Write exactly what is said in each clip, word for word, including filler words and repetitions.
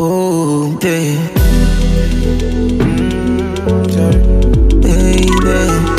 Oh, babe. Baby.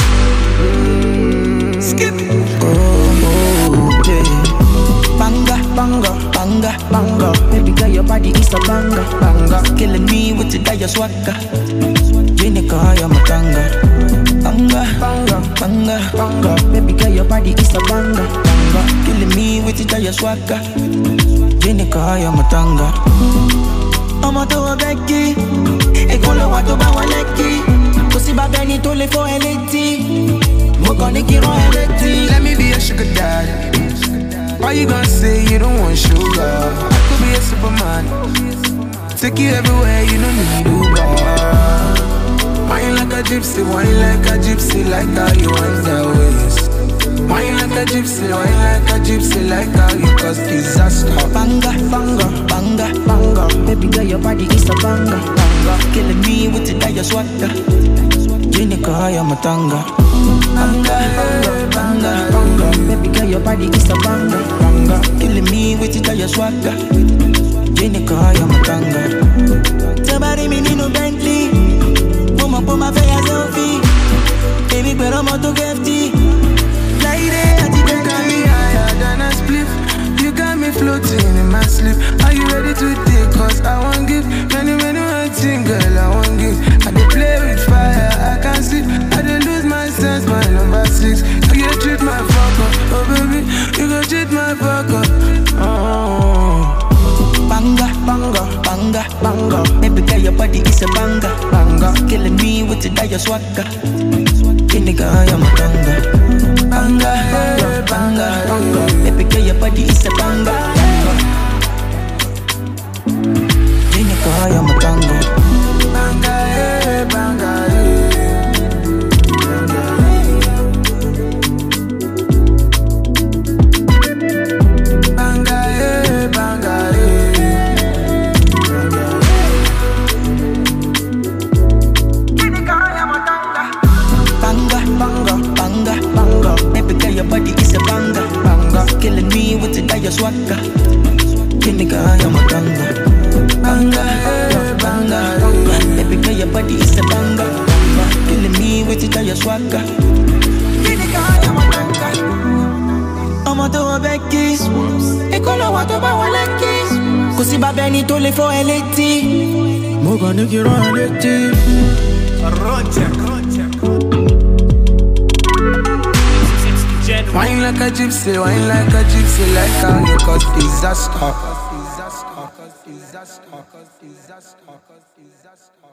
Skip. Oh, babe. Banga, banga, banga, banga. Baby girl, your body is a banga, banga. Killing me with the dire swagger. Jenica, you're my tanga. Banga, banga, banga, banga. Baby girl, your body is a banga, banga. Killing me with the dire swagger. Jenica, you're my tanga. Ọmọ tó wọ bẹ́ẹ̀kì, èkó ló wà tó bá wọn lẹ́kì. Kò sí bàbá ẹni tó lè fọ́ ẹ létí. Mo kàn ní kí rán ẹ létí. Let me be a sugar daddy. Why you gonna say you don't want sugar? I could be a superman. Take you everywhere, you don't need Uber. Wine like a gypsy, wine like a gypsy, like how you wind that waist. Wine like a gypsy, wine like a gypsy, like how you cause disaster. Banga, banga, banga, banga. Baby girl, your body is a banga, banga. Killing me with the dire swagger. Jenica, you're my tanga. Banga, banga, banga. Baby girl, your body is a banga, banga. Killing me with the dire swagger. Jenica, you're my tanga. Somebody me need no Bentley. Mama put my face as selfie. Baby, pero I'm to get tea. You got me higher than a spliff. You got me floating in my sleep. Are you ready to take? Cause I won't give many, many one thing, girl, I won't give. I dey play with fire, I can't sleep. I dey lose my sense, my number six. You go treat my fuck up, oh baby. You go treat my fuck up. Oh. Banga, banga, banga, banga. Baby girl, your body is a banga, banga. Killing me with the dire swagger. Jenica, you're my tanga. Banga, banga, banga, banga. Baby girl, your body is a banga, banga. Jenica, you're my tanga. Banga, eh, banga, eh. Banga, eh, banga, eh. Jenica, you're my tanga. Banga, banga, banga, banga. Baby girl, your body is a banga, banga. Killing me with the dire swagger. Jenica, you're my tanga. Banga, banga, banga. Baby girl, your body is a banga, banga. Killing me with the dire swagger. Jenica, you're my tanga. Ọmọ tó wọ bẹ́ẹ̀kì, èkó ló wà tó bá wọn lẹ́kì. Kò sí bàbá ẹni tó lè fọ́ ẹ létí. Mo kàn ní kí rán ẹ létí. Wine like a gypsy, wine like a gypsy, like how you cause disaster.